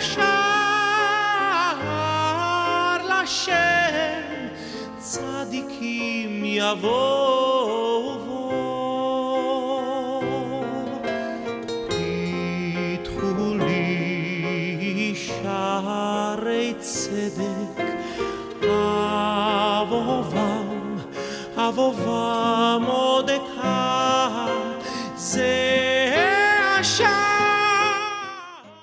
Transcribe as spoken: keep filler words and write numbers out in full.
ישר לשם צדיקים יבואו בו. פיתחו לי שערי צדק, אבובם אבובם